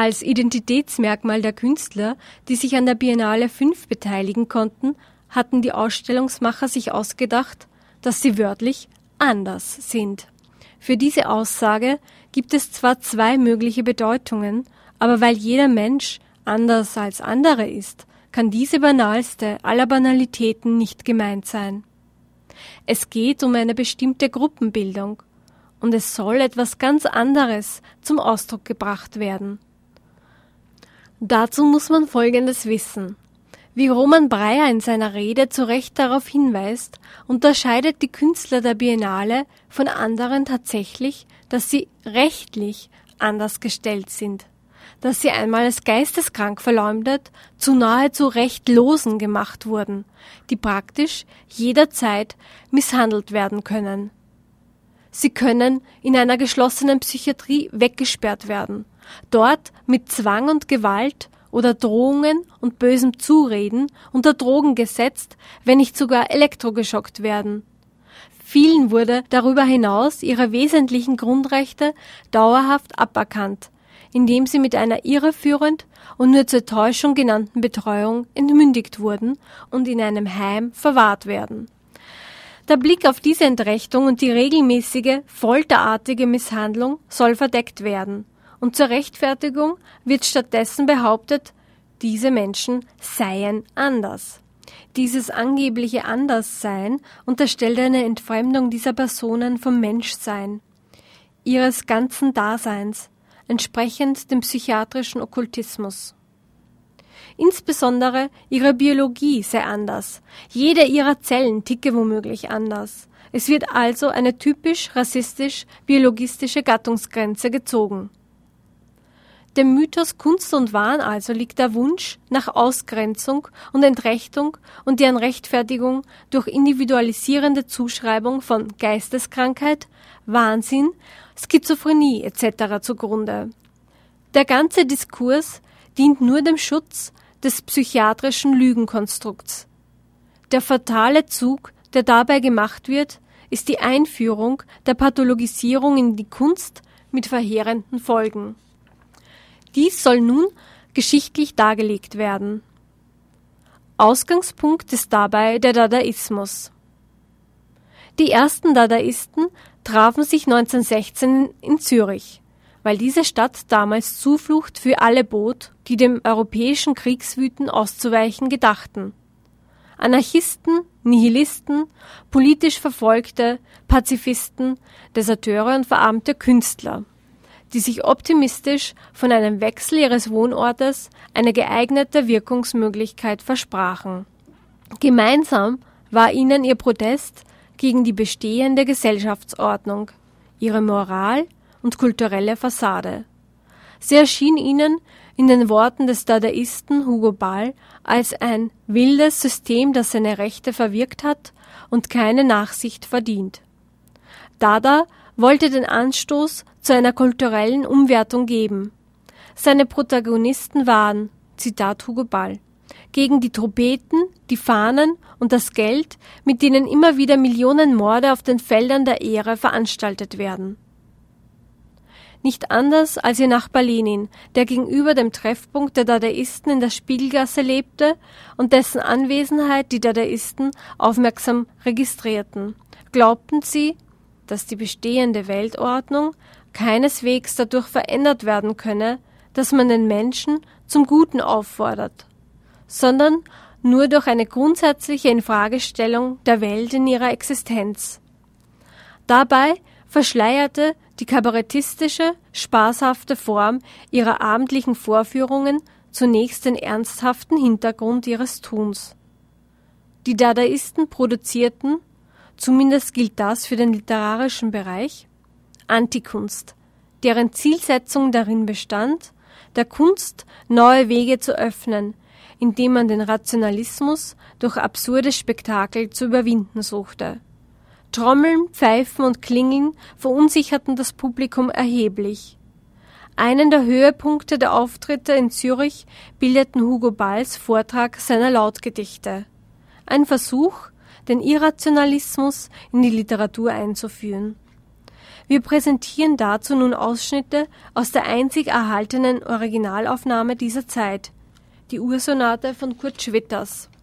Als Identitätsmerkmal der Künstler, die sich an der Biennale 5 beteiligen konnten, hatten die Ausstellungsmacher sich ausgedacht, dass sie wörtlich anders sind. Für diese Aussage gibt es zwar 2 mögliche Bedeutungen, aber weil jeder Mensch anders als andere ist, kann diese banalste aller Banalitäten nicht gemeint sein. Es geht um eine bestimmte Gruppenbildung und es soll etwas ganz anderes zum Ausdruck gebracht werden. Dazu muss man Folgendes wissen. Wie Roman Breyer in seiner Rede zu Recht darauf hinweist, unterscheidet die Künstler der Biennale von anderen tatsächlich, dass sie rechtlich anders gestellt sind, dass sie einmal als geisteskrank verleumdet, zu nahezu Rechtlosen gemacht wurden, die praktisch jederzeit misshandelt werden können. Sie können in einer geschlossenen Psychiatrie weggesperrt werden, dort mit Zwang und Gewalt oder Drohungen und bösem Zureden unter Drogen gesetzt, wenn nicht sogar elektrogeschockt werden. Vielen wurde darüber hinaus ihre wesentlichen Grundrechte dauerhaft aberkannt, indem sie mit einer irreführend und nur zur Täuschung genannten Betreuung entmündigt wurden und in einem Heim verwahrt werden. Der Blick auf diese Entrechtung und die regelmäßige, folterartige Misshandlung soll verdeckt werden, und zur Rechtfertigung wird stattdessen behauptet, diese Menschen seien anders. Dieses angebliche Anderssein unterstellt eine Entfremdung dieser Personen vom Menschsein, ihres ganzen Daseins, entsprechend dem psychiatrischen Okkultismus. Insbesondere ihre Biologie sei anders, jede ihrer Zellen ticke womöglich anders. Es wird also eine typisch rassistisch-biologistische Gattungsgrenze gezogen. Dem Mythos Kunst und Wahn also liegt der Wunsch nach Ausgrenzung und Entrechtung und deren Rechtfertigung durch individualisierende Zuschreibung von Geisteskrankheit, Wahnsinn, Schizophrenie etc. zugrunde. Der ganze Diskurs dient nur dem Schutz des psychiatrischen Lügenkonstrukts. Der fatale Zug, der dabei gemacht wird, ist die Einführung der Pathologisierung in die Kunst mit verheerenden Folgen. Dies soll nun geschichtlich dargelegt werden. Ausgangspunkt ist dabei der Dadaismus. Die ersten Dadaisten trafen sich 1916 in Zürich, weil diese Stadt damals Zuflucht für alle bot, die dem europäischen Kriegswüten auszuweichen gedachten. Anarchisten, Nihilisten, politisch Verfolgte, Pazifisten, Deserteure und verarmte Künstler, die sich optimistisch von einem Wechsel ihres Wohnortes eine geeignete Wirkungsmöglichkeit versprachen. Gemeinsam war ihnen ihr Protest gegen die bestehende Gesellschaftsordnung, ihre Moral und kulturelle Fassade. Sie erschien ihnen in den Worten des Dadaisten Hugo Ball als ein wildes System, das seine Rechte verwirkt hat und keine Nachsicht verdient. Dada wollte den Anstoß zu einer kulturellen Umwertung geben. Seine Protagonisten waren, Zitat Hugo Ball, gegen die Trompeten, die Fahnen und das Geld, mit denen immer wieder Millionen Morde auf den Feldern der Ehre veranstaltet werden. Nicht anders als ihr Nachbar Lenin, der gegenüber dem Treffpunkt der Dadaisten in der Spiegelgasse lebte und dessen Anwesenheit die Dadaisten aufmerksam registrierten, glaubten sie, dass die bestehende Weltordnung keineswegs dadurch verändert werden könne, dass man den Menschen zum Guten auffordert, sondern nur durch eine grundsätzliche Infragestellung der Welt in ihrer Existenz. Dabei verschleierte die kabarettistische, spaßhafte Form ihrer abendlichen Vorführungen zunächst den ernsthaften Hintergrund ihres Tuns. Die Dadaisten produzierten, zumindest gilt das für den literarischen Bereich, Antikunst, deren Zielsetzung darin bestand, der Kunst neue Wege zu öffnen, indem man den Rationalismus durch absurde Spektakel zu überwinden suchte. Trommeln, Pfeifen und Klingeln verunsicherten das Publikum erheblich. Einen der Höhepunkte der Auftritte in Zürich bildeten Hugo Balls Vortrag seiner Lautgedichte. Ein Versuch, den Irrationalismus in die Literatur einzuführen. Wir präsentieren dazu nun Ausschnitte aus der einzig erhaltenen Originalaufnahme dieser Zeit, die Ursonate von Kurt Schwitters.